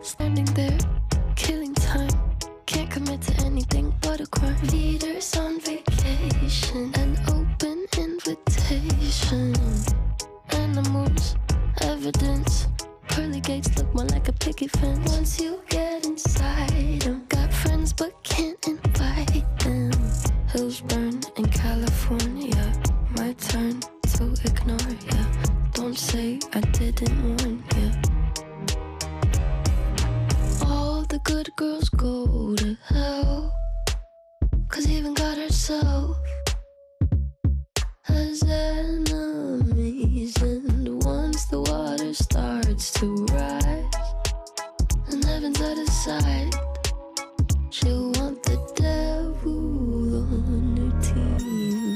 standing there, killing time. Can't commit to anything but a crime. Leaders on vacation, an open invitation. Animals, evidence. Pearly gates look more like a picket fence. Once you get inside them, got friends but can't invite them. Hills burn in California, my turn to ignore ya. Don't say I didn't warn ya. All the good girls go to hell, 'cause even God herself has enemies. And once the water starts to rise and heaven's out of sight, she'll want the devil on her team.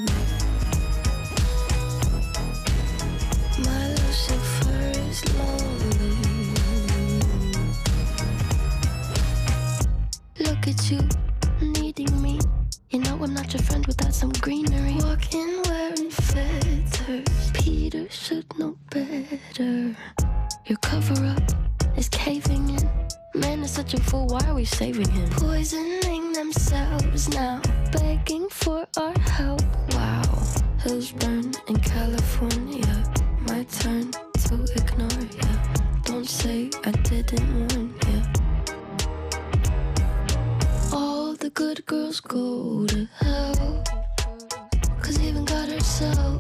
My Lucifer is lonely. Look at you, needing me. You know I'm not your friend without some greenery. Walking wearing feathers, Peter should know better. Your cover-up is caving in. Man is such a fool, why are we saving him? Poisoning themselves now, begging for our help. Wow, hills burn in California, my turn to ignore ya. Don't say I didn't warn ya. All the good girls go to hell, 'cause even God herself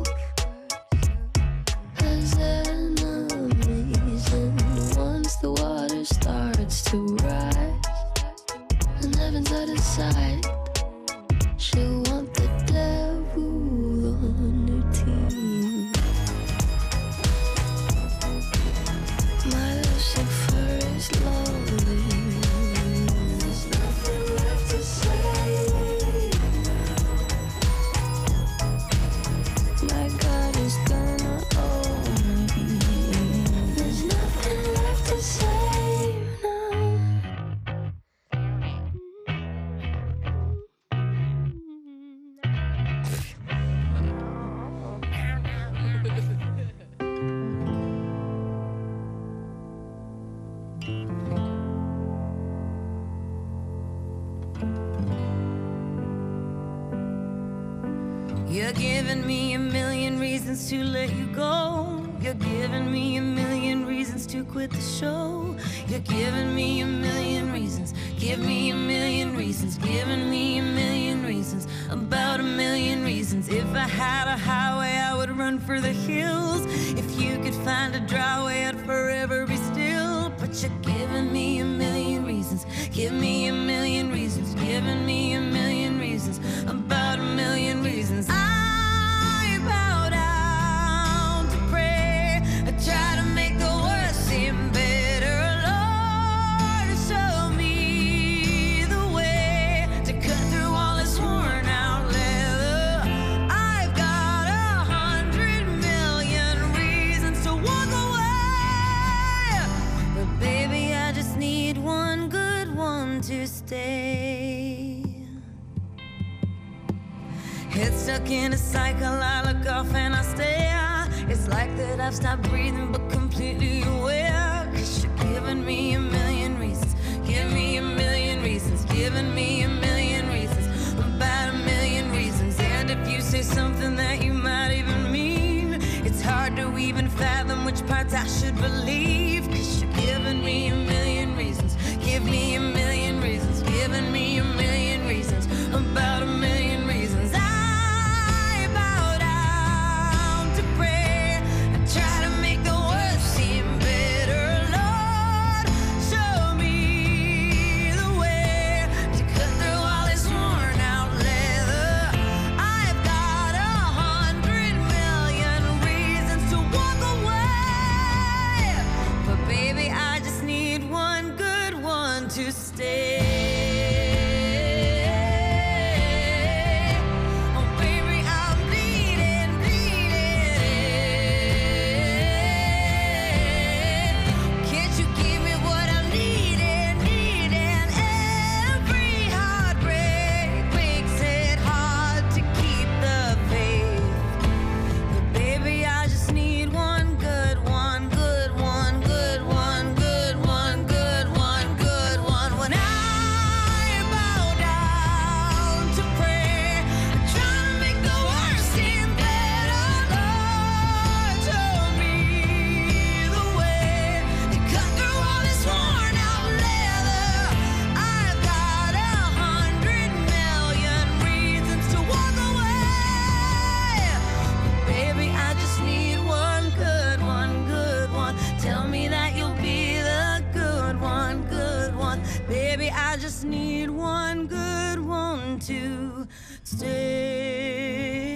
has enemies. And once the water starts to rise and heaven's out of sight, she'll want the devil on her team. My Lucifer is lonely. There's nothing left to say. My God is gonna own me. There's nothing left to say now. You're giving me a million reasons to let you go. You're giving me a million reasons to quit the show. You're giving me a million reasons. Give me a million reasons. Giving me a million reasons. About a million reasons. If I had a highway, I would run for the hills. If you could find a dry way, I'd forever be still. But you're giving me a million reasons. Give me a million reasons. Giving me a million reasons. About a million reasons. I bow down to pray. I try to make the worst seem better. Lord, show me the way to cut through all this worn out leather. I've got 100 million reasons to walk away, but baby, I just need one good one to stay. Head stuck in a cycle, I look off and I stare. It's like that I've stopped breathing but completely aware. 'Cause you're giving me a million reasons. Give me a million reasons. Giving me a million reasons. About a million reasons. And if you say something that you might even mean, it's hard to even fathom which parts I should believe. 'Cause you're giving me a million reasons. Give me a million reasons. Giving me a million reasons. About a million reasons. I bow down to pray. I try to make the worst seem better. Lord, show me the way to cut through all this worn out leather. I've got 100 million reasons to walk away, but baby, I just need one good one to stay. One good one, good one, good one, good one. to stay.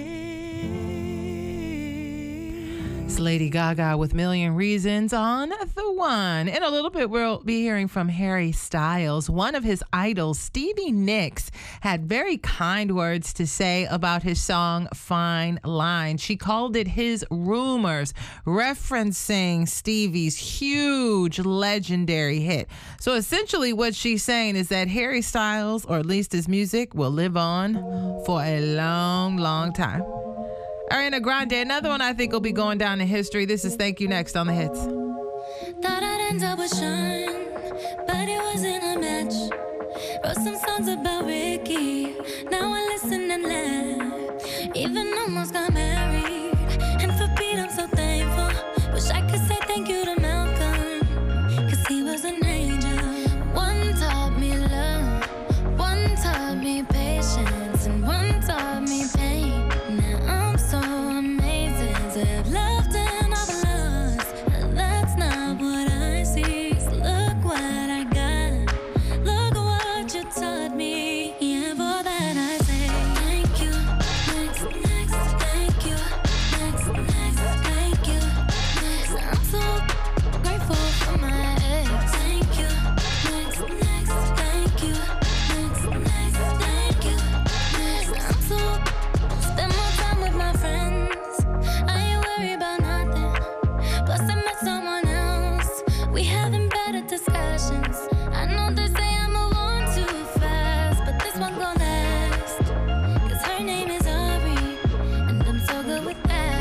It's Lady Gaga with Million Reasons on The One. In a little bit, we'll be hearing from Harry Styles. One of his idols, Stevie Nicks, had very kind words to say about his song Fine Line. She called it his rumors, referencing Stevie's huge legendary hit. So essentially what she's saying is that Harry Styles, or at least his music, will live on for a long, long time. Ariana Grande, another one I think will be going down in history. This is Thank You Next on The Hits. Thought I'd end up with Sean, but it wasn't a match. Wrote some songs about Ricky, now I listen and laugh. Even almost got married, and for Pete I'm so thankful. Wish I could say thank you to Malcolm, cause he was an angel. One taught me love, one taught me patience, and one taught me pain. Now I'm so amazing to have loved and I've lost. That's not what I see. So look what I got. Look what you taught me. Yeah, for that I say thank you. Next, next, thank you. Next, next, thank you. Next, I'm so grateful for my ex. Thank you. Next, next, thank you. Next, next, thank you. Next, I'm so spend more time with my friends. I ain't worried about nothing. Plus I met someone else. We having better discussions. I know they say I move on too fast, but this one gon' last. Cause her name is Ari, and I'm so good with that.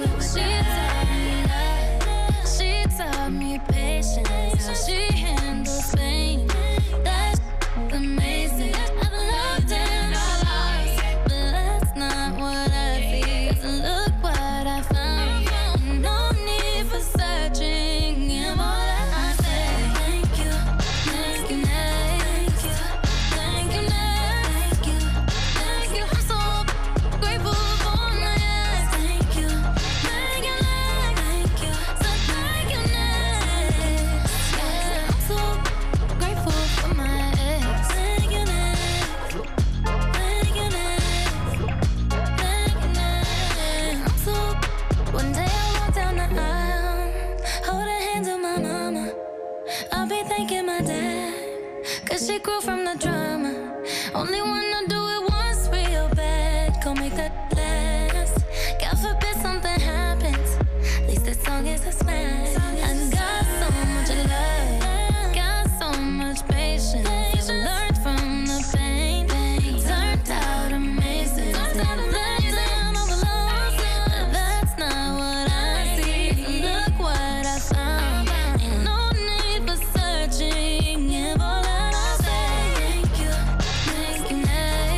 She taught me patience, how she handles pain. That's amazing. I've loved and I lost, but that's not what I see. Cause look what I found. No need for searching. Yeah, more that I say. Thank you, thank you, thank you, thank you, thank you, thank you. I'm so grateful for my ex. Thank you, thank you, thank you, so thank you, next. Yeah, I'm so grateful for my ex. Thank you, next. Thank you, next. Thank you, next. I'm so. One day I walk down the aisle, hold her hands with my mama. I'll be thanking my dad, cause she grew from the drama. Only wanna do it once real bad, go make that last. God forbid something happens, at least this song is a smash. I got so much love, got so much patience. Learned from the pain, turned out amazing. Left and overlost, but that's not what I see. Look what I found, ain't no need for searching. Yeah, all that I say, thank you, thank you, thank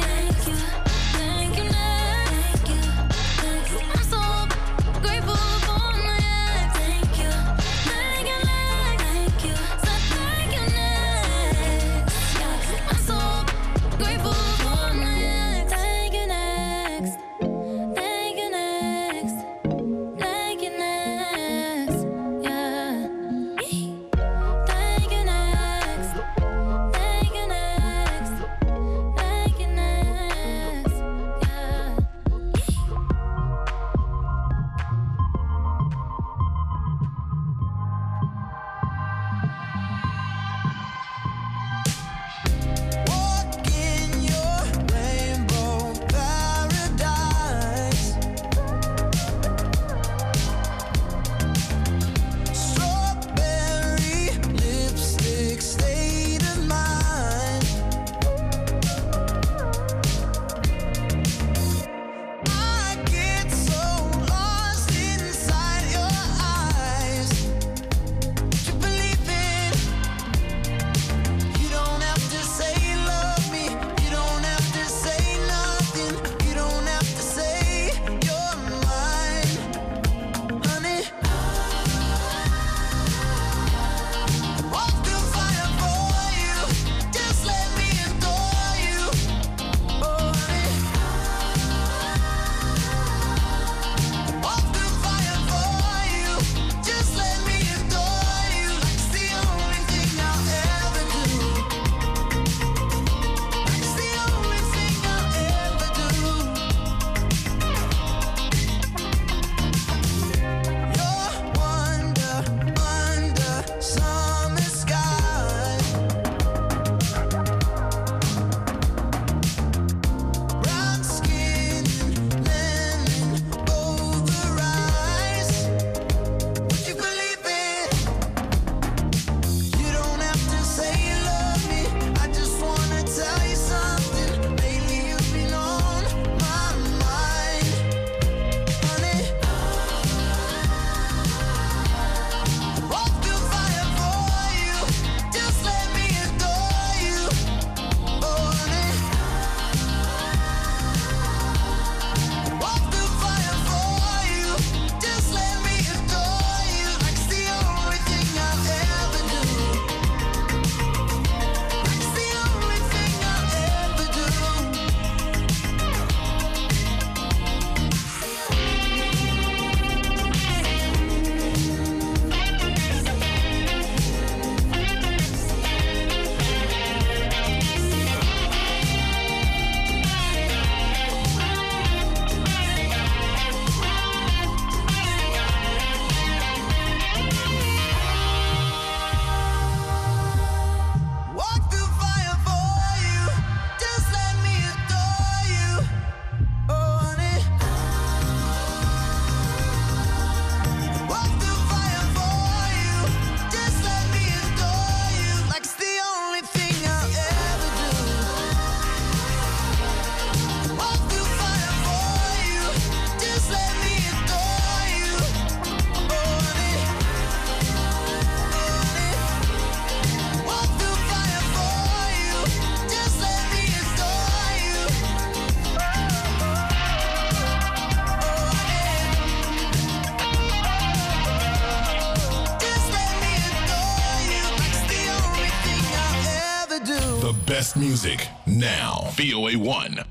The best music now. VOA1.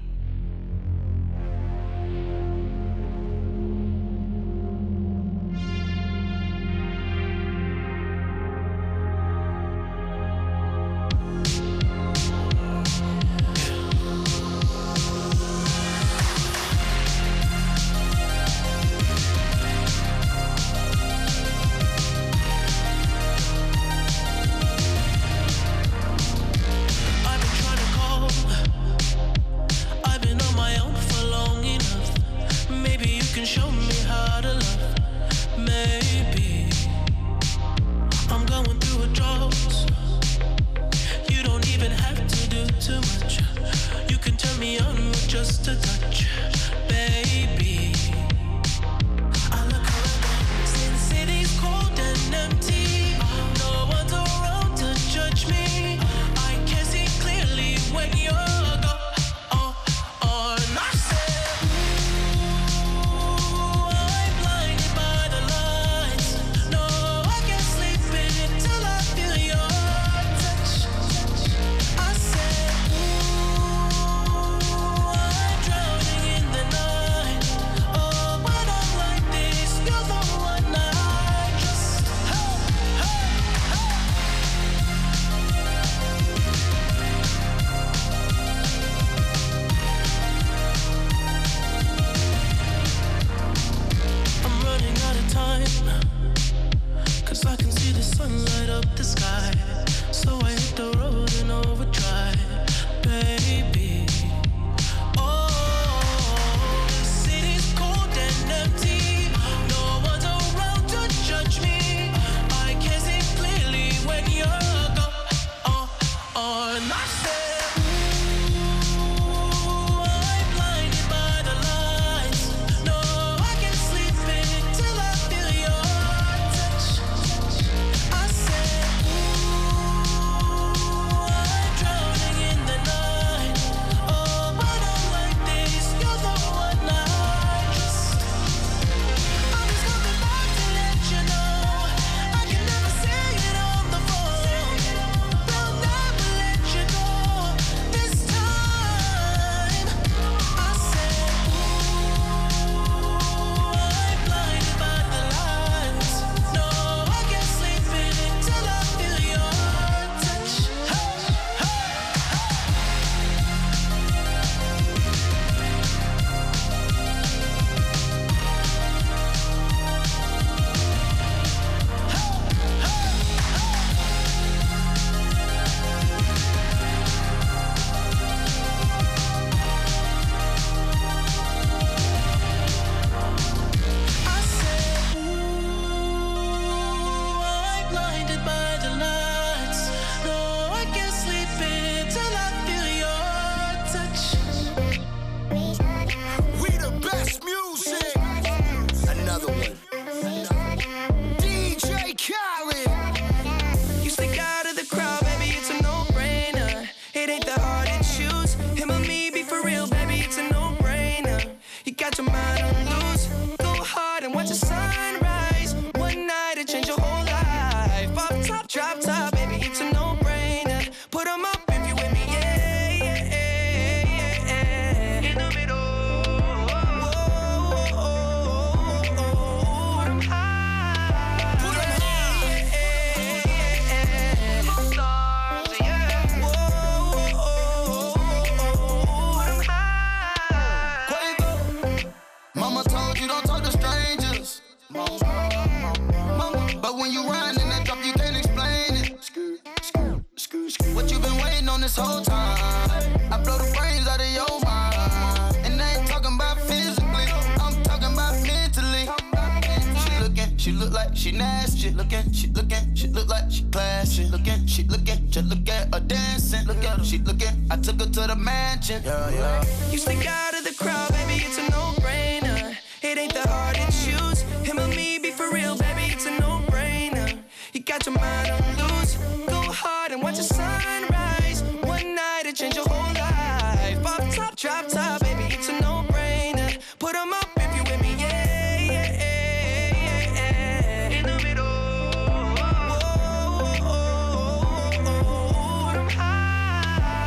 Yeah, yeah. You stick out of the crowd, baby, it's a no-brainer. It ain't that hard to choose. Him or me, be for real, baby, it's a no-brainer. You got your mind on loose. Go hard and watch the sunrise. One night it change your whole life. Off top, drop top, baby, it's a no-brainer. Put 'em up if you with me, yeah, yeah, yeah, yeah. In the middle. Put 'em high.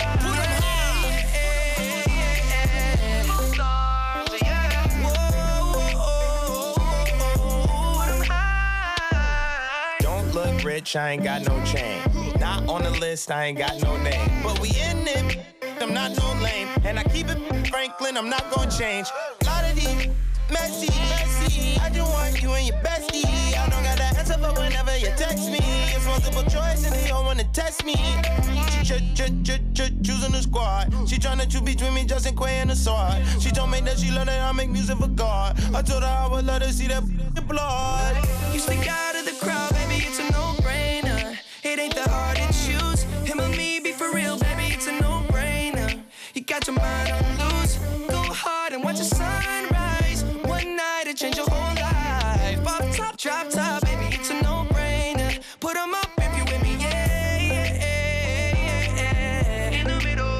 watch, I ain't got no chain. Not on the list, I ain't got no name. But we in it, I'm not no lame. And I keep it Franklin, I'm not gonna change. Lot of these messy. I just want you and your bestie. I don't got that answer for whenever you text me. It's multiple choice and they all wanna test me. Choosing the squad. She tryna choose between me, Justin Quay and the sword. She told me that she love that I make music for God. I told her I would let her see that blood. You stick out of the crowd, baby, it's a no-brainer. It ain't that hard to choose. Him or me, be for real, baby, it's a no-brainer. You got your mind on loose. Go hard and watch the sunrise. One night it change your whole life. Pop top, drop top, baby, it's a no-brainer. Put 'em up if you with me, yeah, yeah, yeah, yeah. In the middle.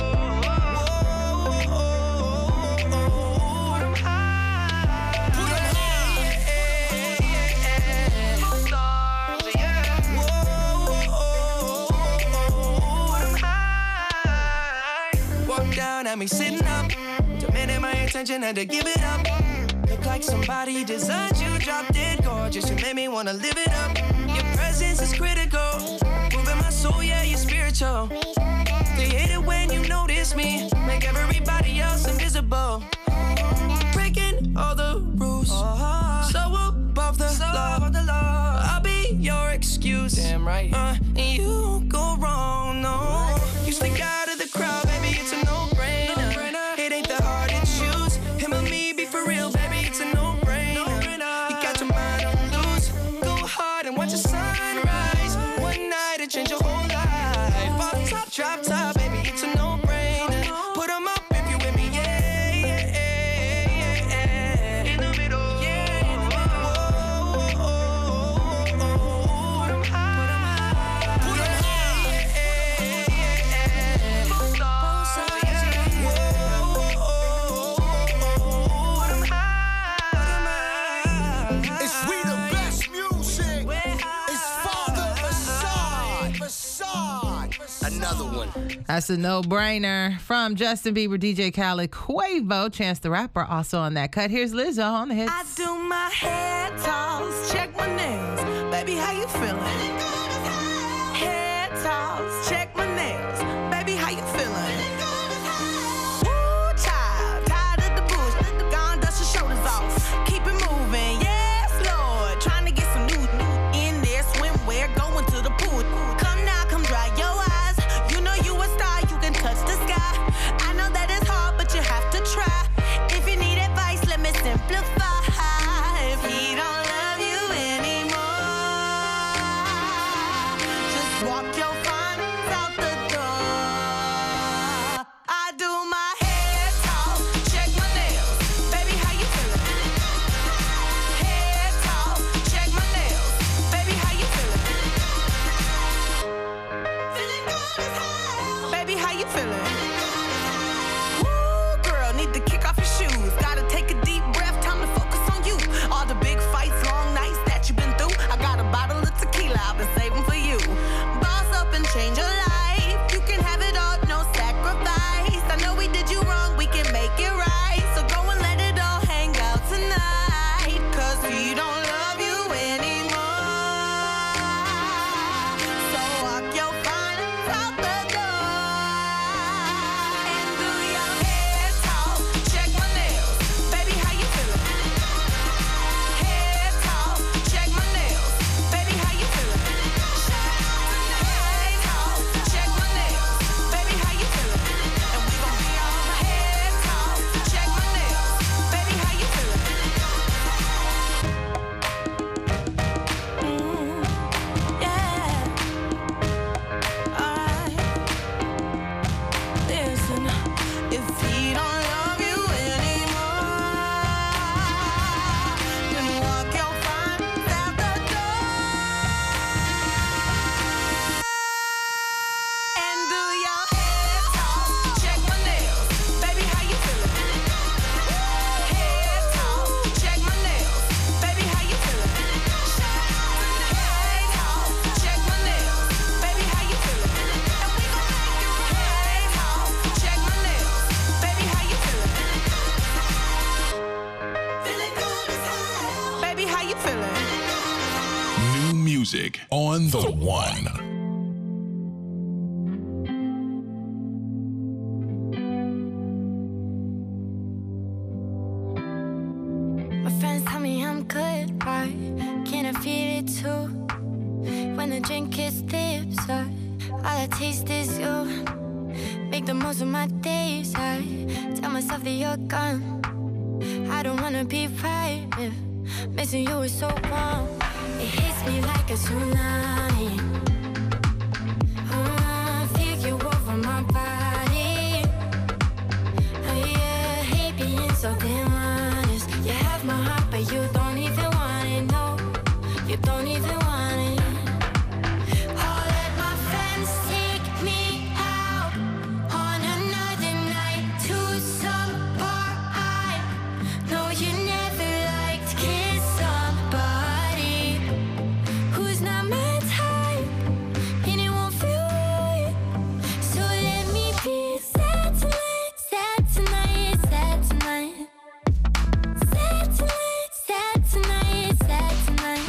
Put 'em high. Put 'em high. Stars, yeah. Put 'em high. Walk down at me sitting up. Demanding my attention, had to give it up. Look like somebody designed you, drop dead gorgeous. You made me wanna live it up. Your presence is critical. Moving my soul, yeah, you're spiritual. They hate it when you notice me. Make everybody else invisible. Breaking all the rules. So above the law. I'll be your excuse. Damn right. And you won't go wrong, no. You stick out of the crowd, baby, it's a no-brainer. It ain't that hard to choose. Him or me, be for real, baby, it's a no-brainer. You got your mind on loose. Go hard and watch the sunrise. One night it change your whole life. Pop top, drop top, baby, it's a no-brainer. Put 'em up if you with me, yeah, yeah, yeah, yeah. In the middle, yeah, in the middle. Put 'em high. Put 'em high. Stars, yeah. Put 'em high. It's we the best music. It's Father Facade. Another one. That's a no-brainer from Justin Bieber, DJ Khaled, Quavo, Chance the Rapper, also on that cut. Here's Lizzo on the hits. I do my hair toss, check my nails. Baby, how you feeling? Hair toss, check my nails. Baby, how you feeling? Woo, child, tired of the bullshit. Gone, dust your shoulders off. Keep it moving, yes, Lord. Trying to get some new in there, swimwear, going to the pool. Come now, come dry your eyes. You know you a star, you can touch the sky. I know that it's hard, but you have to try. If you need advice, let me simplify. If he don't love you anymore, just walk your finals out the door. I do my hair toss, check my nails. Baby, how you feeling? Hair toss, check my nails. Baby, how you feeling? Feeling good as hell. Baby, how you feeling? Woo, girl, need to kick off your shoes. Gotta take a deep breath, time to focus on you. All the big fights, long nights that you've been through. I got a bottle of tequila I've been saving for you. Boss up and change your life. You can have it all, no sacrifice. I know we did you wrong, we can make it right. So go and let it all hang out tonight. 'Cause he don't love you anymore. So walk your finals out the door. music on The One. My friends tell me I'm good, right? Can I feel it too? When the drink hits lips, all I taste is you. Make the most of my days, I tell myself that you're gone. I don't wanna be right, yeah. Missing you is so wrong. It hits me like a tsunami. Feel you over my body. Oh yeah, hate being so damn honest. You have my heart, but you don't even want it, no. You don't even want it. Oh, let my friends take me out on another night to some bar. I know you never liked kiss somebody who's not my type, and it won't feel right. So let me be sad tonight, sad tonight, sad tonight. Sad tonight, sad tonight, sad tonight.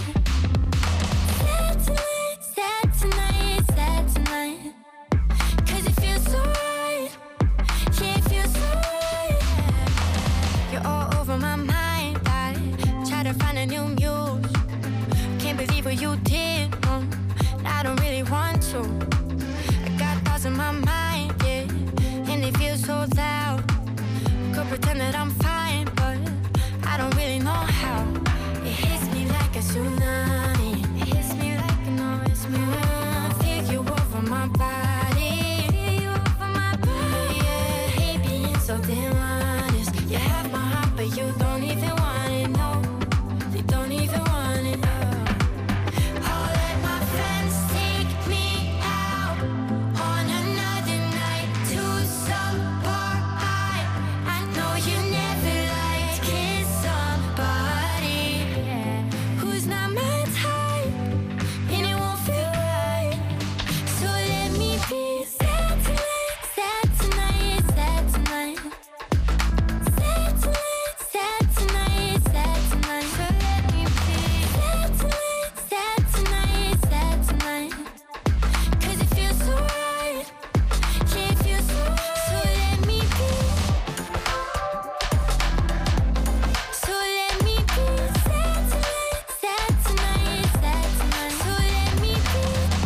Sad tonight, sad tonight, sad tonight. 'Cause it feels so right. Yeah, it feels so right. You're all over my mind. I try to find a new muse. Can't believe what you did. I don't really want to. I got thoughts in my mind, yeah, and they feel so loud. Could pretend that I'm fine, but I don't really know how. It hits me like a tsunami. It hits me like an it's me. Feel you over my body. Feel you over my body. Yeah, hate being so damn honest. You have my heart, but you don't even want it, no. You don't even want it, no. Oh, let my friends take me out on another night to some bar. I know you never liked kiss somebody who's not my type, and it won't feel right. So let me be sad tonight, sad tonight, sad tonight. Sad tonight, sad tonight, sad tonight. So let me be sad tonight, sad tonight, sad tonight. 'Cause it feels so right. Yeah, it feels so right. So let me be. So let me be sad tonight, sad tonight, sad tonight. So let me be.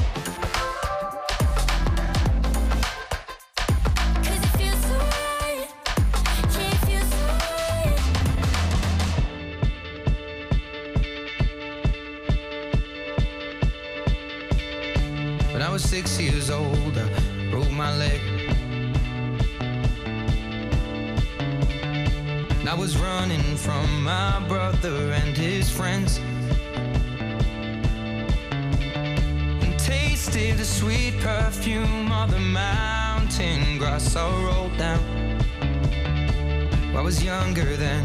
'Cause it feels so right. Yeah, it feels so right. When I was 6 years old, I broke my leg. And I was running from my brother and his friends, and tasted the sweet perfume of the mountain grass I rolled down. I was younger then.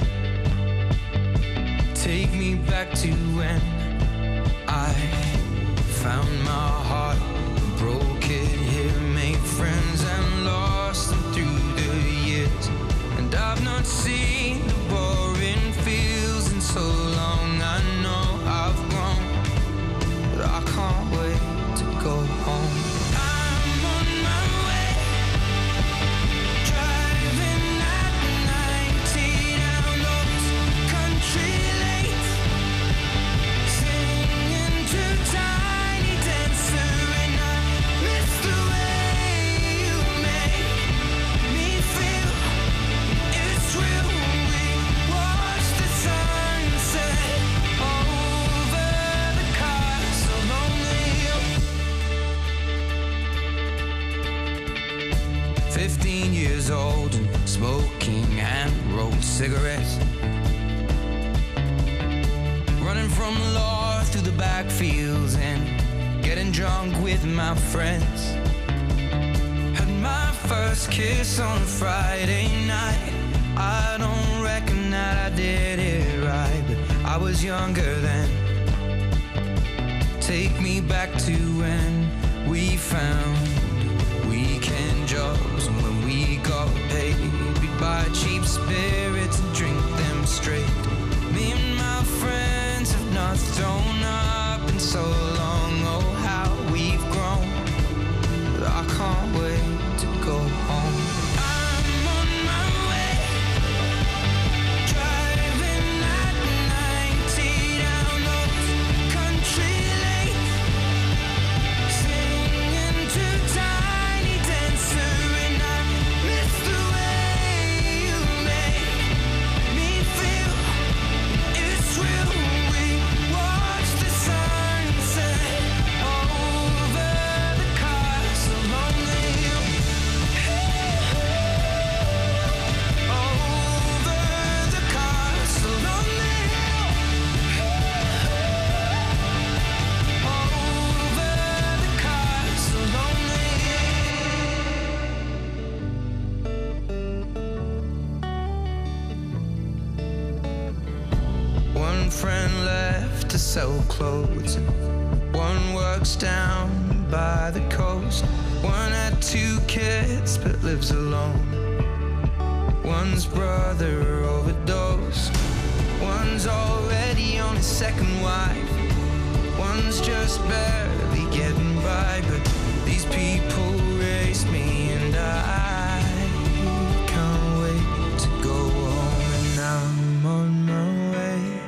Take me back to when I found my heart, broke it here, made friends and lost them through the years. And I've not seen the boring fields in so long. I know I've grown, but I can't wait to go home. I'm on my way, driving at 90 down those country lanes, singing to Tiny Dancer, and I miss the way you make me feel. It's real. We watch the sunset over the castle on the hill. 15 years old and smoking hand-rolled cigarettes, running from the law through the backfields and getting drunk with my friends. Had my first kiss on a Friday night. I don't reckon that I did it right, but I was younger then. Take me back to when we found weekend jobs, and when we got paid, we'd buy cheap spirits and drink them straight. Me and my friends have not thrown up in so long. to sell clothes. One works down by the coast. One had 2 kids but lives alone. One's brother overdosed. One's already on his 2nd wife. One's just barely getting by. But these people raise me, and I can't wait to go home. And I'm on my way.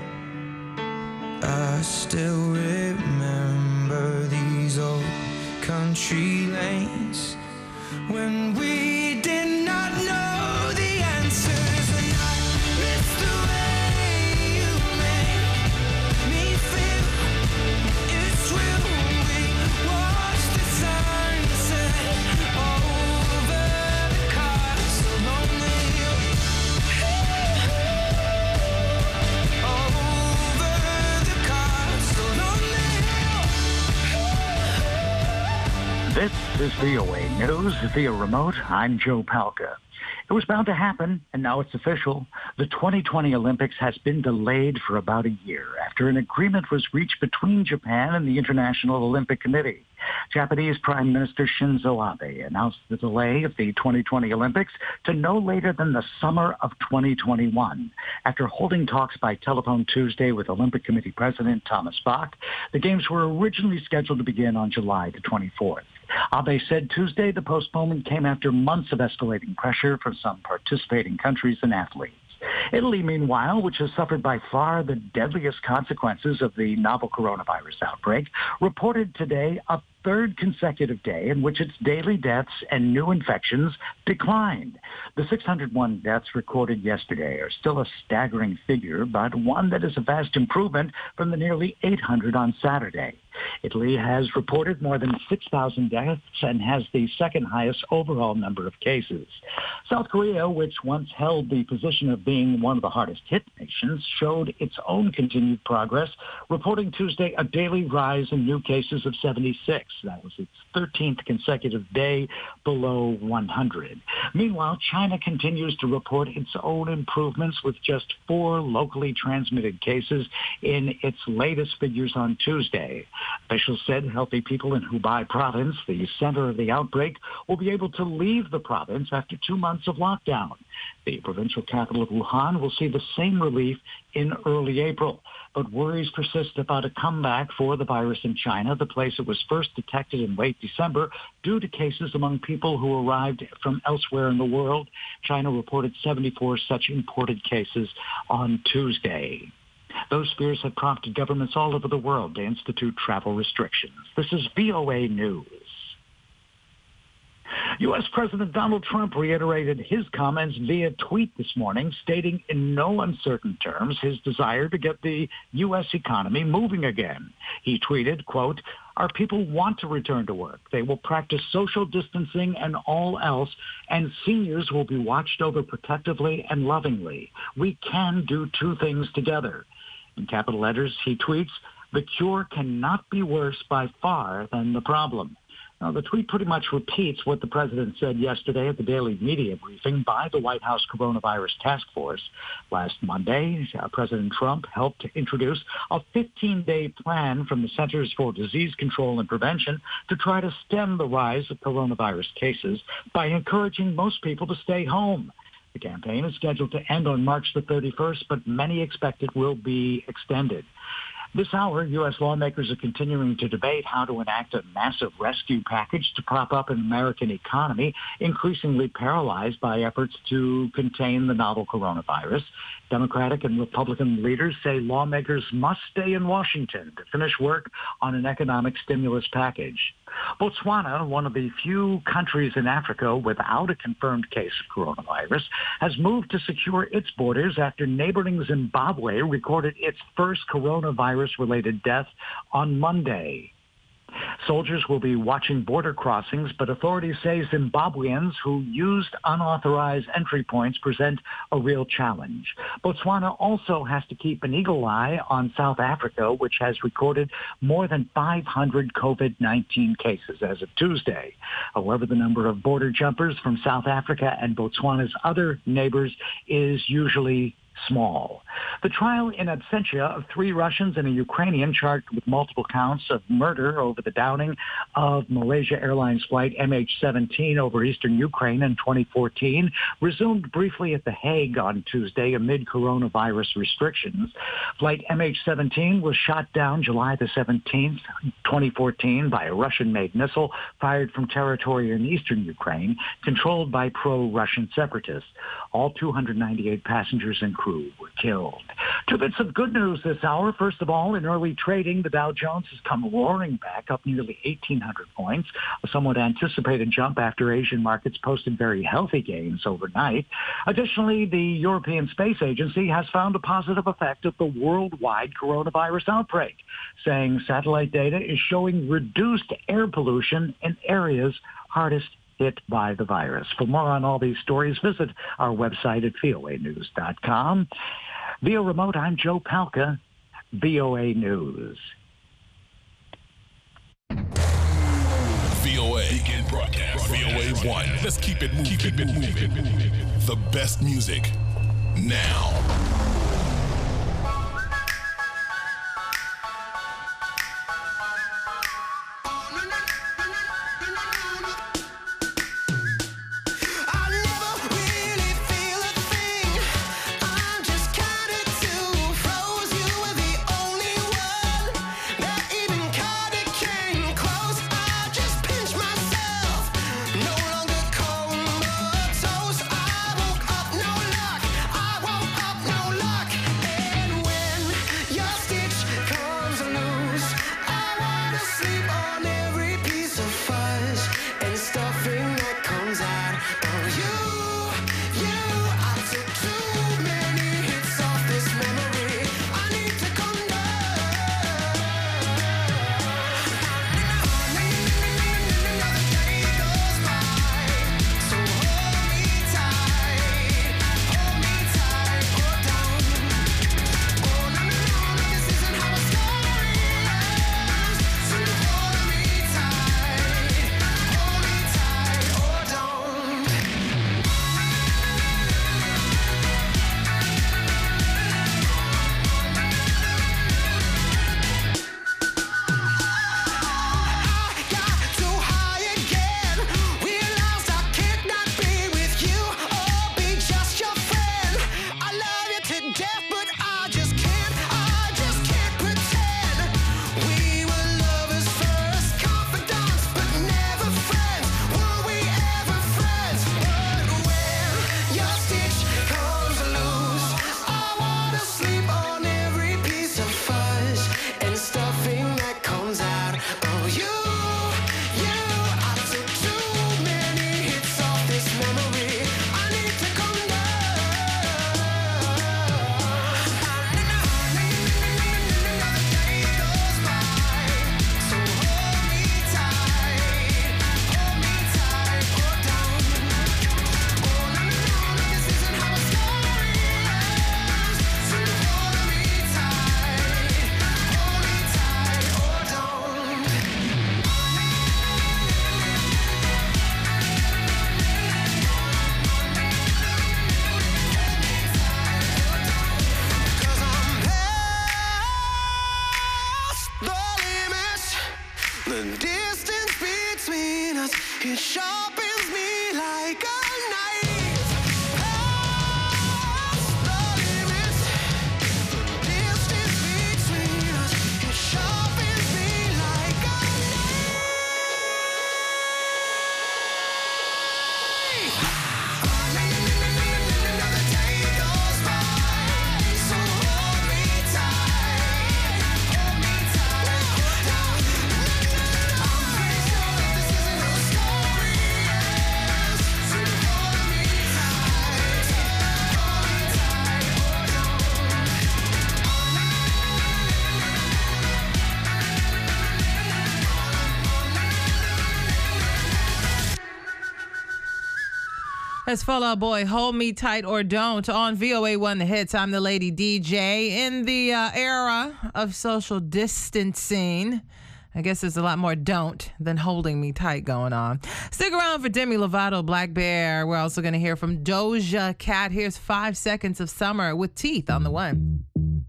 I still remember these old country lanes when we did not know the answers. And I miss the way you make me feel. It's real when we watch the sunset over the castle on the hill. Over the castle on the hill. This is VOA News via remote. I'm Joe Palca. It was bound to happen, and now it's official. The 2020 Olympics has been delayed for about a year after an agreement was reached between Japan and the International Olympic Committee. Japanese Prime Minister Shinzo Abe announced the delay of the 2020 Olympics to no later than the summer of 2021. After holding talks by telephone Tuesday with Olympic Committee President Thomas Bach, the Games were originally scheduled to begin on July the 24th. Abe said Tuesday the postponement came after months of escalating pressure from some participating countries and athletes. Italy, meanwhile, which has suffered by far the deadliest consequences of the novel coronavirus outbreak, reported today a 3rd consecutive day in which its daily deaths and new infections declined. The 601 deaths recorded yesterday are still a staggering figure, but one that is a vast improvement from the nearly 800 on Saturday. Italy has reported more than 6,000 deaths and has the 2nd highest overall number of cases. South Korea, which once held the position of being one of the hardest hit nations, showed its own continued progress, reporting Tuesday a daily rise in new cases of 76. That was its 13th consecutive day below 100. Meanwhile, China continues to report its own improvements with just 4 locally transmitted cases in its latest figures on Tuesday. Officials said healthy people in Hubei province, the center of the outbreak, will be able to leave the province after 2 months of lockdown. The provincial capital of Wuhan will see the same relief in early April, but worries persist about a comeback for the virus in China, the place it was first detected in late December, due to cases among people who arrived from elsewhere in the world. China reported 74 such imported cases on Tuesday. Those fears have prompted governments all over the world to institute travel restrictions. This is VOA News. U.S. President Donald Trump reiterated his comments via tweet this morning, stating in no uncertain terms his desire to get the U.S. economy moving again. He tweeted, quote, "Our people want to return to work. They will practice social distancing and all else, and seniors will be watched over protectively and lovingly. We can do 2 things together." In capital letters, he tweets, "The cure cannot be worse by far than the problem." Now, the tweet pretty much repeats what the president said yesterday at the daily media briefing by the White House Coronavirus Task Force. Last Monday, President Trump helped to introduce a 15-day plan from the Centers for Disease Control and Prevention to try to stem the rise of coronavirus cases by encouraging most people to stay home. The campaign is scheduled to end on March the 31st, but many expect it will be extended. This hour, U.S. lawmakers are continuing to debate how to enact a massive rescue package to prop up an American economy increasingly paralyzed by efforts to contain the novel coronavirus. Democratic and Republican leaders say lawmakers must stay in Washington to finish work on an economic stimulus package. Botswana, one of the few countries in Africa without a confirmed case of coronavirus, has moved to secure its borders after neighboring Zimbabwe recorded its first coronavirus-related death on Monday. Soldiers will be watching border crossings, but authorities say Zimbabweans who used unauthorized entry points present a real challenge. Botswana also has to keep an eagle eye on South Africa, which has recorded more than 500 COVID-19 cases as of Tuesday. However, the number of border jumpers from South Africa and Botswana's other neighbors is usually small. The trial in absentia of 3 Russians and a Ukrainian charged with multiple counts of murder over the downing of Malaysia Airlines flight MH17 over eastern Ukraine in 2014 resumed briefly at The Hague on Tuesday amid coronavirus restrictions. Flight MH17 was shot down July the 17th, 2014 by a Russian-made missile fired from territory in eastern Ukraine controlled by pro-Russian separatists. All 298 passengers and crew were killed. 2 bits of good news this hour. First of all, in early trading, the Dow Jones has come roaring back up nearly 1,800 points, a somewhat anticipated jump after Asian markets posted very healthy gains overnight. Additionally, the European Space Agency has found a positive effect of the worldwide coronavirus outbreak, saying satellite data is showing reduced air pollution in areas hardest hit by the virus. For more on all these stories, visit our website at voanews.com. Via remote, I'm Joe Palca, VOA News. VOA begin broadcast. VOA 1. Let's keep it moving. Keep it moving. The best music now. That's Fall Out Boy, Hold Me Tight or Don't on VOA 1 The Hits. I'm the Lady DJ. In the era of social distancing, I guess there's a lot more don't than holding me tight going on. Stick around for Demi Lovato, Black Bear. We're also going to hear from Doja Cat. Here's 5 Seconds of Summer with Teeth on the one.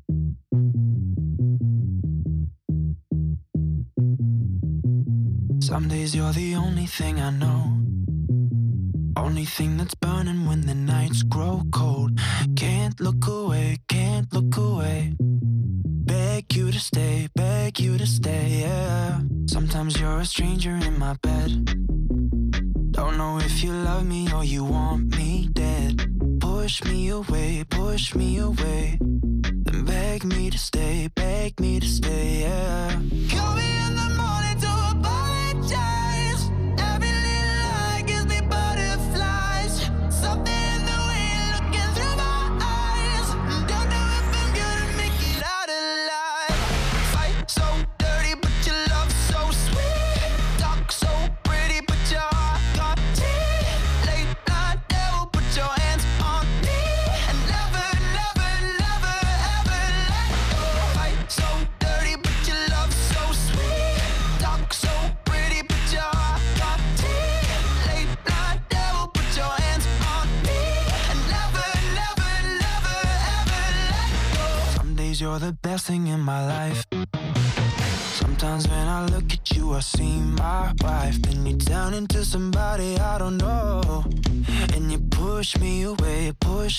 Some days you're the only thing I know. Only thing that's burning when the nights grow cold. Can't look away, can't look away. Beg you to stay, yeah. Sometimes you're a stranger in my bed. Don't know if you love me or you want me dead. Push me away, then beg me to stay, yeah. Call me in the morning to apologize. Every little lie gives me butterflies. Something in the way you're looking through my eyes. Don't know if I'm gonna make it out alive. Fight so dirty, but your love so sweet. Talk so pretty, but your heart got teeth. Late night devil, put your hands on me. And never, never, never, ever let go. Fight so dirty, but your love so sweet. Talk so pretty, but your heart got teeth. Late night devil, put your hands on me. And never, never, never, ever let go. Some days you're the best thing in my life. Sometimes when I look at you, I see my wife. Then you turn into somebody I don't know. And you push me away,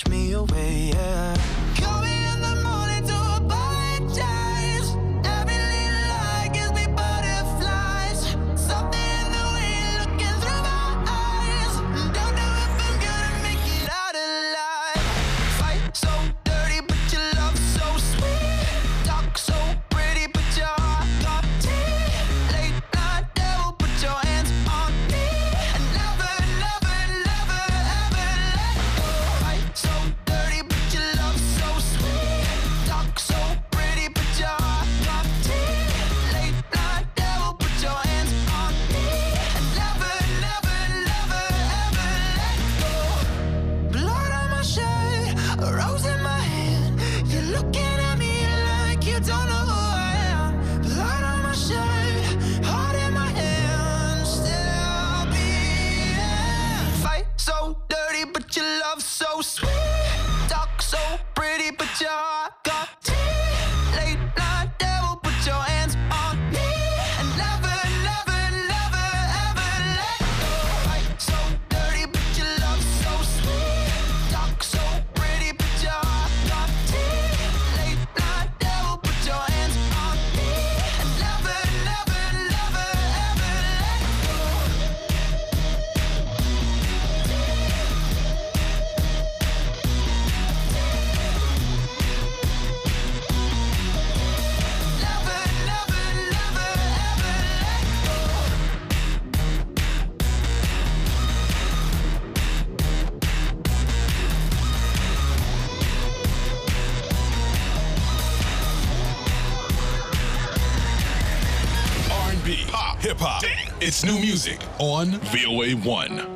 yeah. Call me in the morning to apologize. Every little lie gives me butterflies. Something in the way you're looking through my eyes. Don't know if I'm gonna make it out alive. Fight so dirty, but your love so sweet. Talk so pretty, but your heart got teeth. Late night devil, put your hands on me. And never, never, never, ever let go. Fight so dirty, but your love so sweet. Talk so pretty, but your heart got teeth. Late night devil, put your hands on me. And never, never, never, ever let go. Blood on my shirt, a rose in my hand. You're looking at me like you don't know who I am. Blood on my shirt, heart in my hand. Still beating. Fight so dirty, but your love so sweet. Talk so pretty, but your heart got teeth. Late night devil, put your hands on me. And never, never, never, ever let go. Fight so dirty, but your love so sweet. Talk so pretty, but your heart got teeth. Late night devil, put your hands on me. And never, never, never, ever let go. Never, never, never, ever let go. R&B, pop, hip hop. It's new music on VOA 1.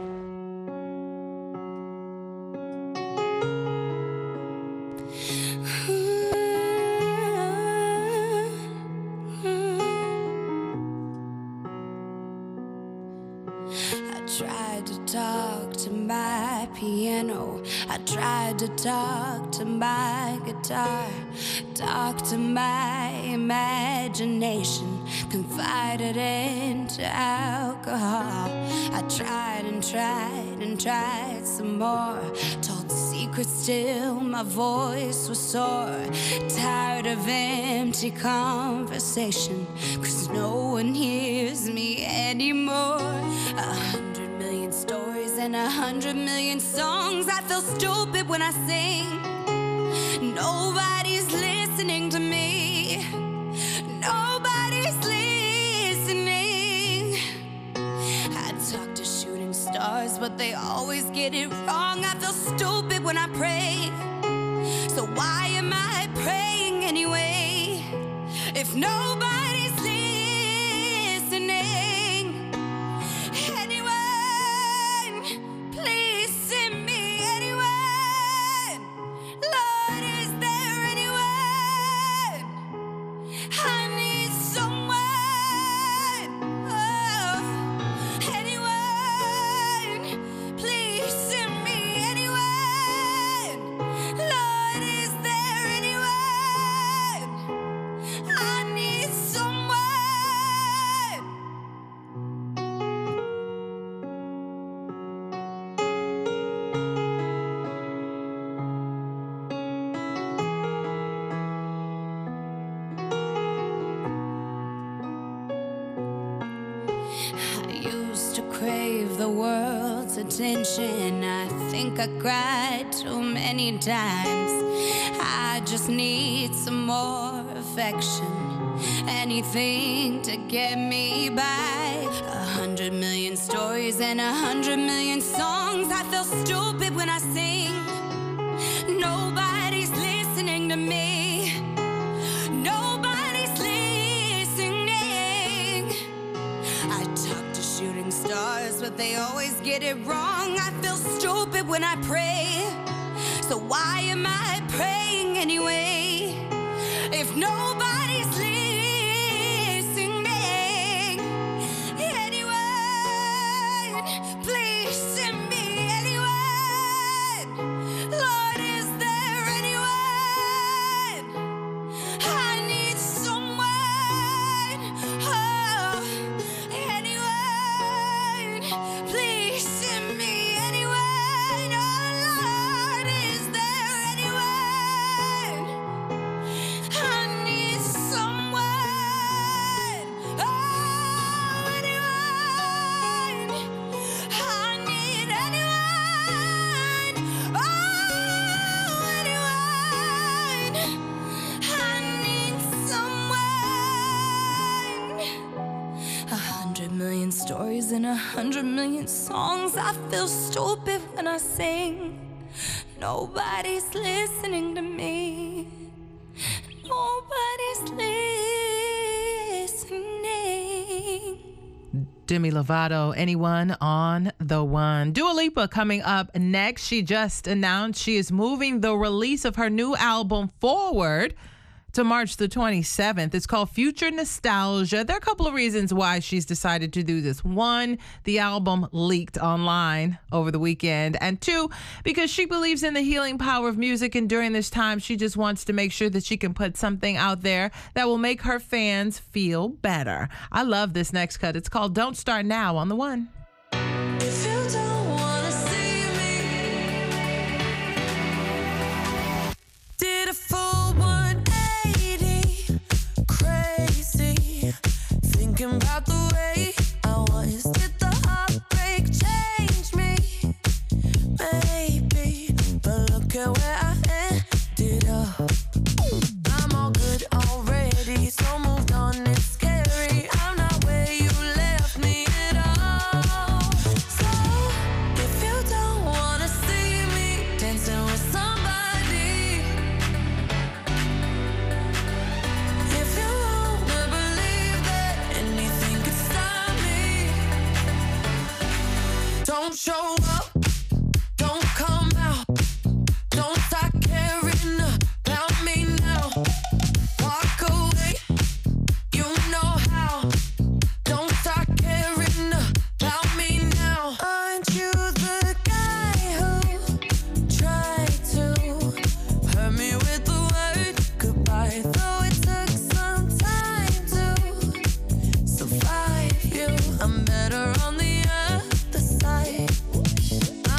I tried to talk to my piano. I tried to talk to my guitar. Talk to my imagination. Confided into alcohol. I tried and tried and tried some more. Told secrets till my voice was sore. Tired of empty conversation, 'cause no one hears me anymore. 100 million stories and 100 million songs. I feel stupid when I sing. Nobody's listening to me. Nobody's listening. I talk to shooting stars, but they always get it wrong. I feel stupid when I pray. So why am I praying anyway? If nobody's listening. Anyone, please send me anyone. Lord, is there anyone? I need someone. deserve the world's attention. I think I cried too many times. I just need some more affection. Anything to get me by. 100 million stories and 100 million songs. I feel stupid when I sing. Nobody's listening to me. Nobody's listening. I talk to shooting stars, but they always get it wrong. I feel stupid when I pray. So why am I praying anyway? If nobody's listening. Anyone, please send me anyone. Lord, is there anyone? I need someone. Oh, anyone, please send me anyone. Oh, Lord, is there anyone? I need someone. Oh, anyone. I need anyone. Oh, anyone. I need someone. 100 million stories and 100 million songs. I feel stupid when I sing. Nobody's listening to me. Nobody's listening. Demi Lovato, Anyone on the One. Dua Lipa coming up next. She just announced she is moving the release of her new album forward to March the 27th. It's called Future Nostalgia. There are a couple of reasons why she's decided to do this. One, the album leaked online over the weekend. And two, because she believes in the healing power of music. And during this time, she just wants to make sure that she can put something out there that will make her fans feel better. I love this next cut. It's called Don't Start Now on the One. If you don't wanna see me, did a full 180, crazy, thinking about the way I was. Did the heartbreak change me? Maybe, but look at where I ended up. I'm all good already, so moved on. It's scary. I'm not where you left me at all. So if you don't wanna see me dancing with somebody, if you wanna believe that anything could stop me, don't show up, don't come out, don't start caring about me now. Walk away, you know how. Don't start caring about me now. Aren't you the guy who tried to hurt me with the word goodbye? Though it took some time to survive you, I'm better on the other side. I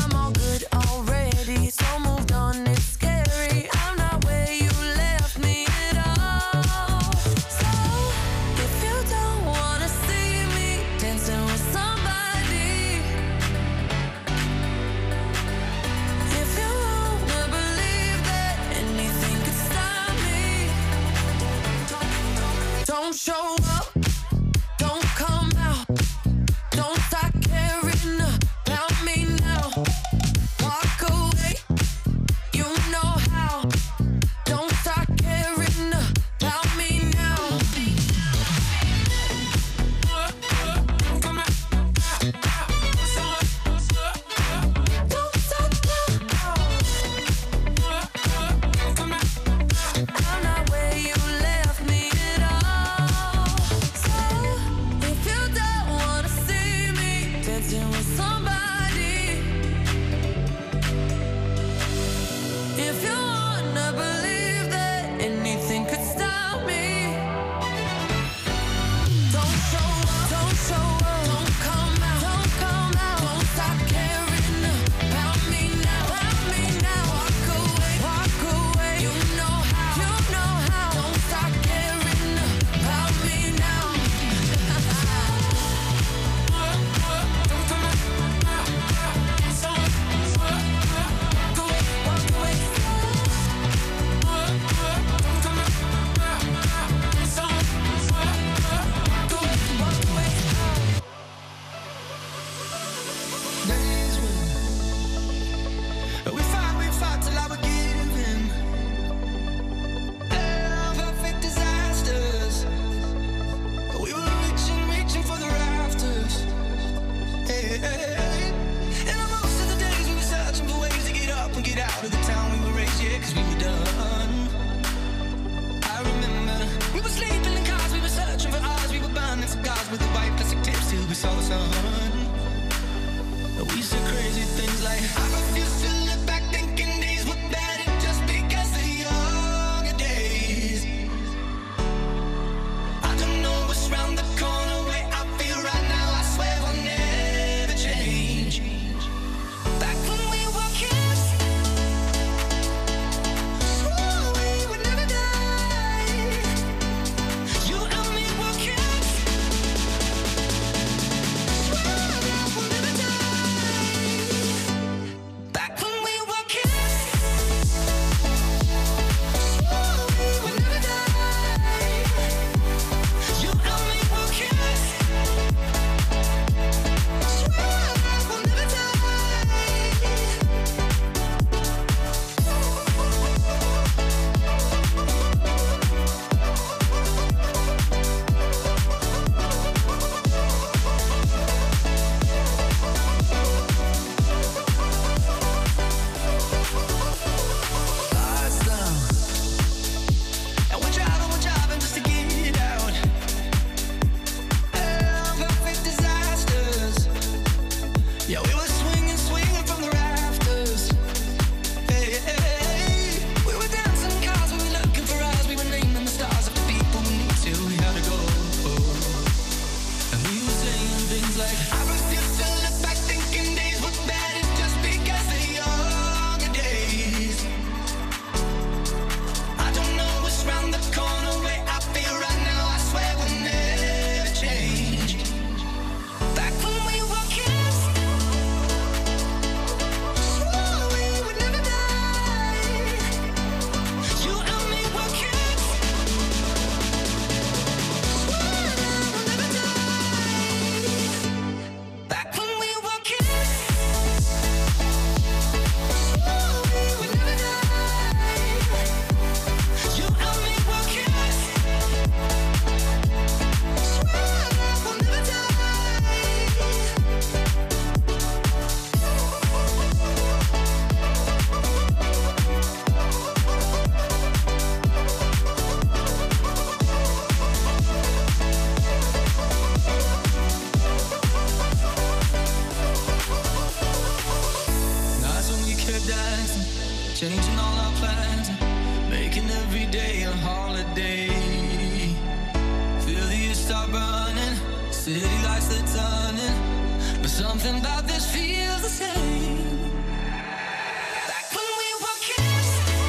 changing all our plans, making every day a holiday. Feel the years start burning, city lights they're turning, but something about this feels the same. Like when we were kids,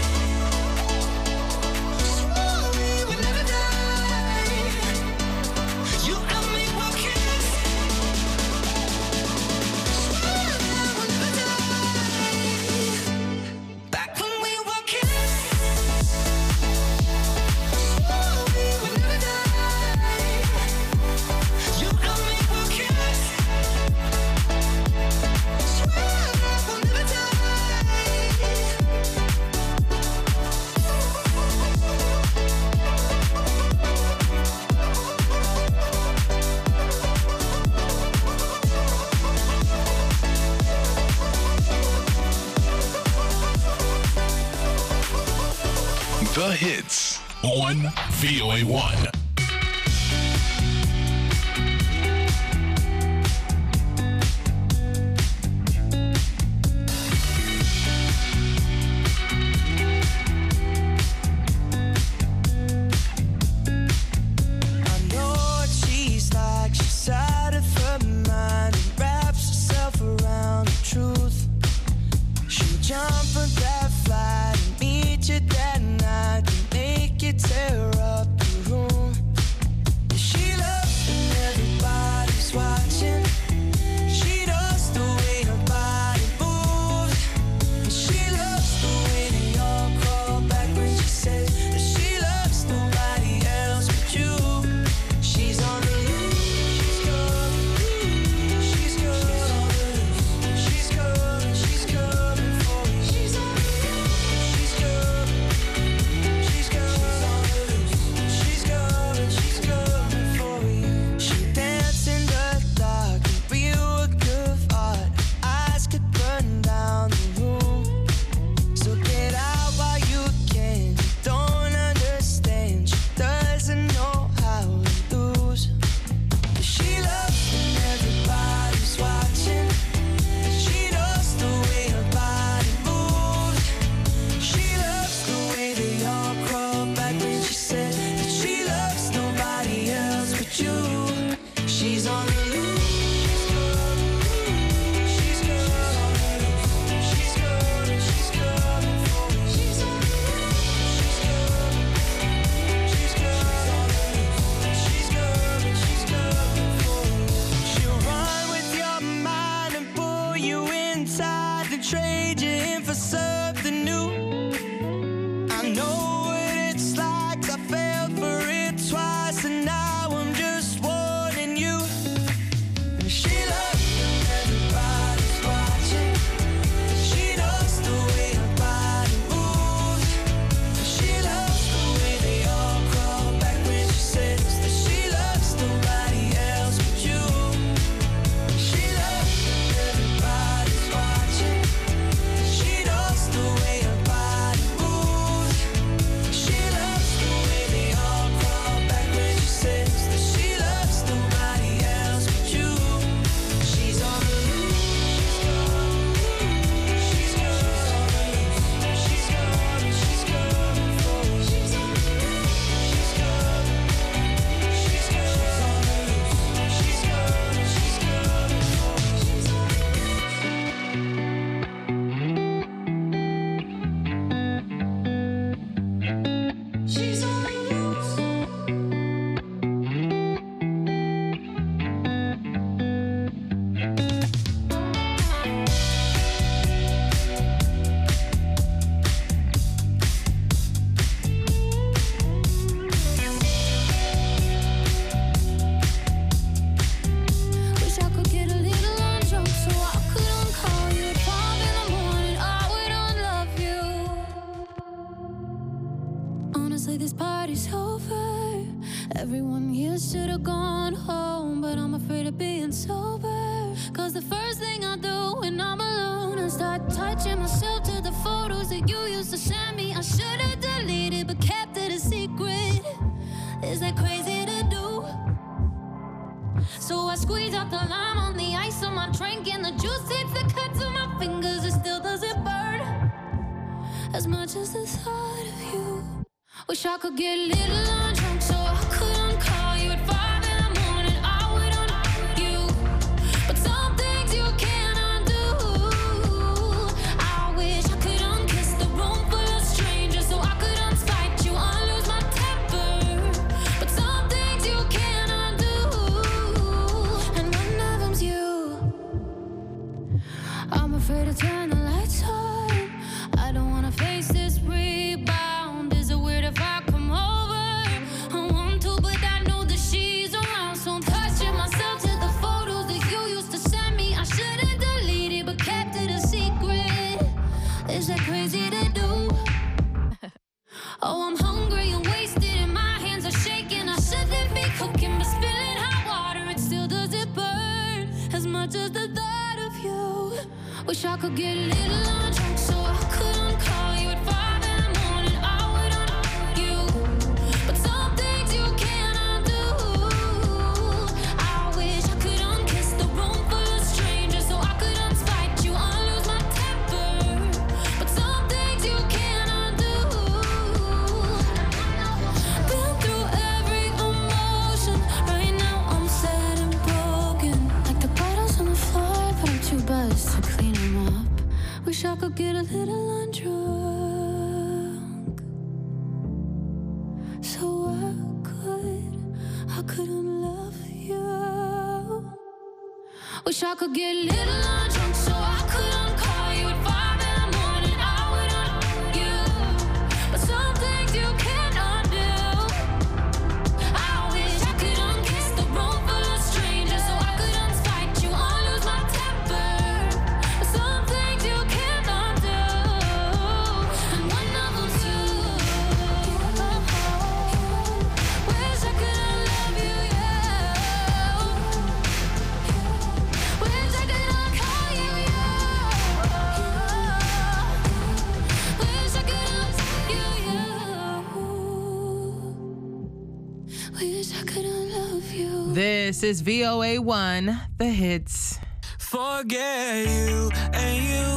swore we would never die. You and me were kids, swore we would never die. Back when we were kids, swore we would never die. You and me were kids, swear we'll never die. The hits on VOA1. I know what she's like. She's out of her mind and wraps herself around the truth. She'll jump on that flight and meet you that night and make you tear up the room. Yeah, she loves when everybody's watching. She knows the way her body moves. And she loves the way they all crawl back when she says that she loves nobody else but you. She's on the loose. She's coming. She's coming. She's coming. She's coming for you. She's on the loose. She's coming. She's coming. She's coming. She's coming for you. She dance in the dark, a real work of art. Eyes could burn down the room. So get out while you can. You don't understand. She doesn't know how to lose. She loves when everybody's watching. She knows the way her body moves. She loves the way they all crawl back when she said that she loves nobody else but you. She's on the loose. She's coming. She's coming. She's coming for you. She's on the loose. She's coming. She's coming. She's coming. She's coming for you. She'll run with your mind and pull you inside and trade you in for something new. I know what it's like. I fell for it twice and now I'm just warning you. She loves when everybody's watching. She knows the way her body moves. She loves the way they all crawl back when she says that she loves nobody else but you. She loves when everybody's watching. She knows the way her body moves. She loves the way they all crawl back when she says that she loves nobody else but you. She's on the loose. She's coming. She's coming. She's coming for you. She's on the loose. She's coming. She's coming. She's coming. She's coming for you. She's on the loose. She's on the loose. Wish I could get a little undrunk so I couldn't call you at 5 in the morning. I wouldn't love you. Honestly, this party's over. Everyone here should have gone home, but I'm afraid of being sober. Cause the first thing I do when I'm alone is start touching myself to the photos that you used to send me. I should have deleted but kept it a secret. Is that crazy to do? So I squeeze out the lime on the ice on my drink, and the juice hits the cut to my fingers. It still doesn't burn. Wish I could get a little undrunk so I couldn't call you at 5 in the morning. I would undo you, but some things you can't undo. I wish I could unkiss the room full of strangers so I could unspite you, unlose my temper. But some things you can't undo, and one of them's you. I'm afraid to turn the lights on. I don't wanna face this rebound. Is it weird if I come over? I want to, but I know that she's around. So I'm touching myself to the photos that you used to send me. I should've deleted, but kept it a secret. Is that crazy to do? Oh, I'm hungry and wasted, and my hands are shaking. I shouldn't be cooking, but spilling hot water, it still doesn't burn as much as the thought of you. Wish I could get a little undrunk so I couldn't call you at 5 in the morning. I would undo you, but some things you can't undo. I wish I could unkiss the room full of strangers so I could unspite you, unlose my temper. But some things you can't undo. Been through every emotion. Right now I'm sad and broken, like the bottles on the floor, but I'm too buzzed to clean them up. Wish I could get a little undrunk so I couldn't love you. Wish I could get a little undrunk so I couldn't call you at 5 in the morning. I would undo you, but some things you can't undo. I wish I could unkiss the room full of strangers so I could unspite you, unlose my temper. But some things you can't undo, and one of them's you. Wish I could unlove you, yeah. Wish I could uncall you, yeah. Wish I could unsee you, yeah. Wish I could unlove you. This is VOA1, The Hits. Forget you and you